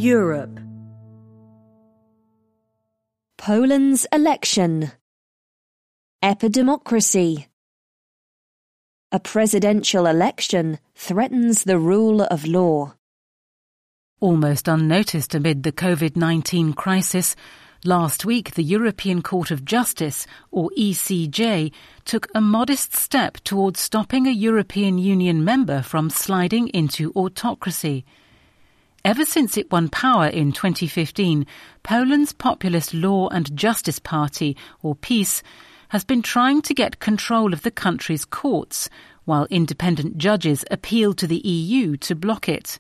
Europe. Poland's election. Epidemocracy. A presidential election threatens the rule of law. Almost unnoticed amid the COVID-19 crisis, last week the European Court of Justice, or ECJ, took a modest step towards stopping a European Union member from sliding into autocracy. Ever since it won power in 2015, Poland's populist Law and Justice Party, or PiS, has been trying to get control of the country's courts, while independent judges appeal to the EU to block it.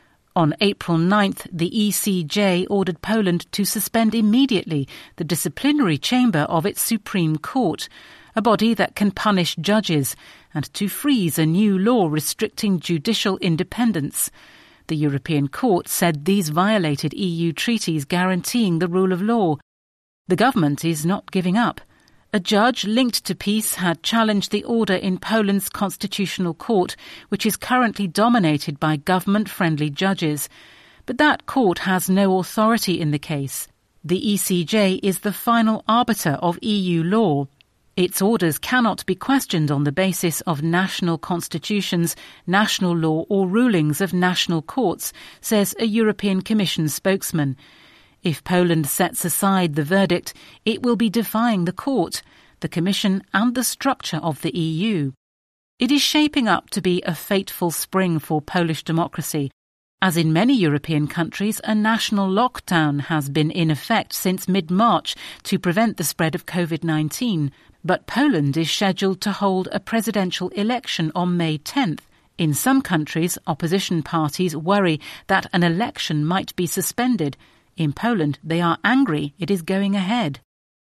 On April 9th, the ECJ ordered Poland to suspend immediately the disciplinary chamber of its Supreme Court, a body that can punish judges, and to freeze a new law restricting judicial independence. The European Court said these violated EU treaties guaranteeing the rule of law. The government is not giving up. A judge linked to PiS had challenged the order in Poland's constitutional court, which is currently dominated by government-friendly judges. But that court has no authority in the case. The ECJ is the final arbiter of EU law. Its orders cannot be questioned on the basis of national constitutions, national law or rulings of national courts, says a European Commission spokesman. If Poland sets aside the verdict, it will be defying the court, the Commission and the structure of the EU. It is shaping up to be a fateful spring for Polish democracy. As in many European countries, a national lockdown has been in effect since mid-March to prevent the spread of COVID-19. But Poland is scheduled to hold a presidential election on May 10th. In some countries, opposition parties worry that an election might be suspended. In Poland, they are angry it is going ahead.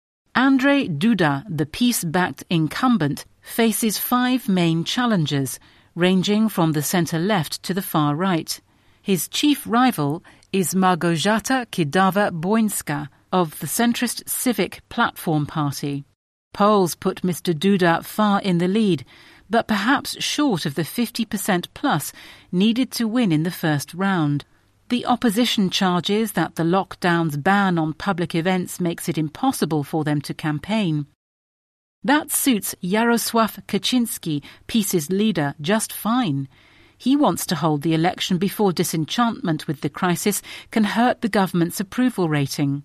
Andrzej Duda, the PiS-backed incumbent, faces 5 main challenges, ranging from the centre-left to the far right. His chief rival is Małgorzata Kidawa-Błońska of the centrist Civic Platform Party. Polls put Mr. Duda far in the lead, but perhaps short of the 50% plus needed to win in the first round. The opposition charges that the lockdown's ban on public events makes it impossible for them to campaign. That suits Jarosław Kaczyński, PiS's leader, just fine. He wants to hold the election before disenchantment with the crisis can hurt the government's approval rating.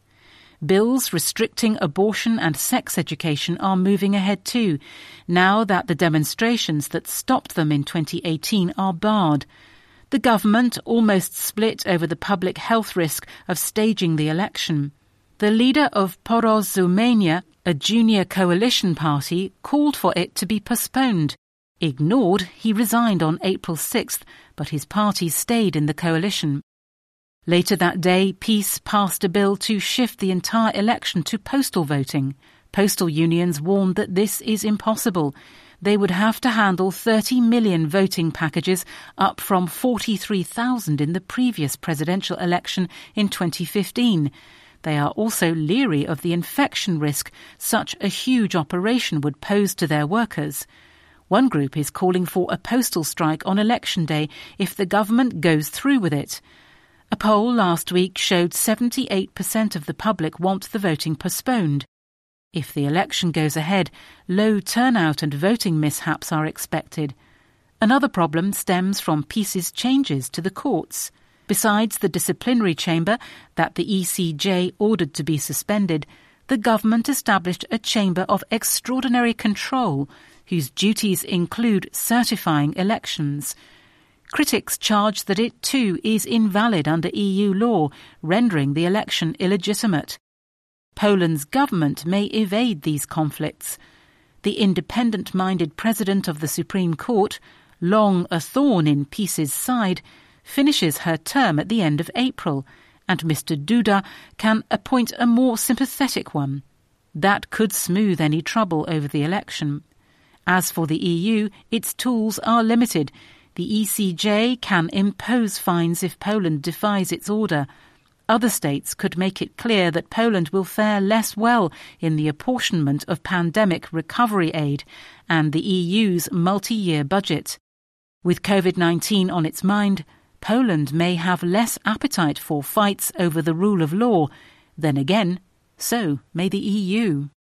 Bills restricting abortion and sex education are moving ahead too, now that the demonstrations that stopped them in 2018 are barred. The government almost split over the public health risk of staging the election. The leader of Porozumienie, a junior coalition party, called for it to be postponed. Ignored, he resigned on April 6th, but his party stayed in the coalition. Later that day, PiS passed a bill to shift the entire election to postal voting. Postal unions warned that this is impossible. They would have to handle 30 million voting packages, up from 43,000 in the previous presidential election in 2015. They are also leery of the infection risk such a huge operation would pose to their workers. One group is calling for a postal strike on election day if the government goes through with it. A poll last week showed 78% of the public want the voting postponed. If the election goes ahead, low turnout and voting mishaps are expected. Another problem stems from PiS's changes to the courts. Besides the disciplinary chamber that the ECJ ordered to be suspended, the government established a chamber of extraordinary control, whose duties include certifying elections. Critics charge that it too is invalid under EU law, rendering the election illegitimate. Poland's government may evade these conflicts. The independent-minded president of the Supreme Court, long a thorn in PiS's side, finishes her term at the end of April, and Mr. Duda can appoint a more sympathetic one. That could smooth any trouble over the election. As for the EU, its tools are limited. The ECJ can impose fines if Poland defies its order. Other states could make it clear that Poland will fare less well in the apportionment of pandemic recovery aid and the EU's multi-year budget. With COVID-19 on its mind, Poland may have less appetite for fights over the rule of law. Then again, so may the EU.